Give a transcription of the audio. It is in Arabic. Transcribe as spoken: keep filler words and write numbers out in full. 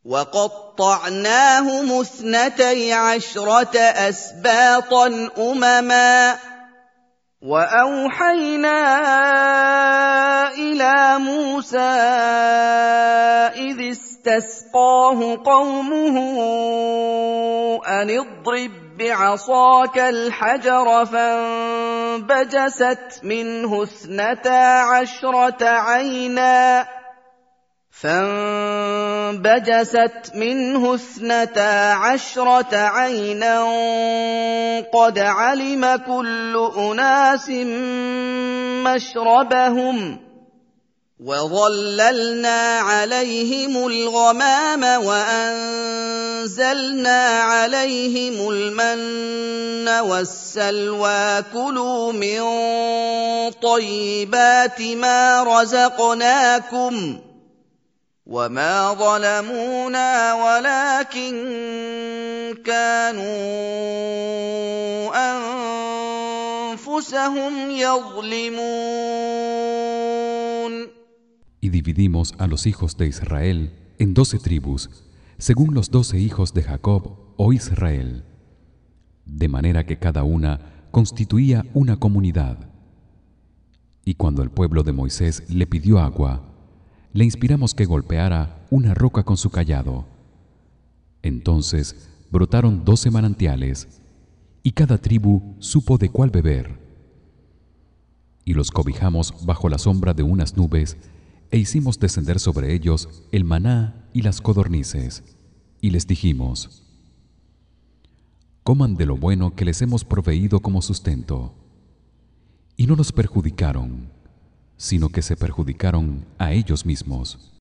وَقَطَّعْنَاهُمُ اثْنَتَيْ عَشْرَةَ أَسْبَاطًا أُمَمًا ۚ وَأَوْحَيْنَا إِلَىٰ مُوسَىٰ إِذِ اسْتَسْقَاهُ قَوْمُهُ أَنِ اضْرِب بِّعَصَاكَ الْحَجَرَ ۖ فَانبَجَسَتْ مِنْهُ اثْنَتَا عَشْرَةَ عَيْنًا فانبجست منه اثنتا عشرة عينا قد علم كل أناس مشربهم وظللنا عليهم الغمام وأنزلنا عليهم المن والسلوى كلوا من طيبات ما رزقناكم وما ظلمونا ولكن كانوا أنفسهم يظلمون. Y dividimos a los hijos de Israel en doce tribus, según los doce hijos de Jacob o Israel, de manera que cada una constituía una comunidad. Y cuando el pueblo de Moisés le pidió agua, le inspiramos que golpeara una roca con su cayado. Entonces brotaron doce manantiales, y cada tribu supo de cuál beber. Y los cobijamos bajo la sombra de unas nubes, e hicimos descender sobre ellos el maná y las codornices, y les dijimos: coman de lo bueno que les hemos proveído como sustento. Y no nos perjudicaron, sino que se perjudicaron a ellos mismos.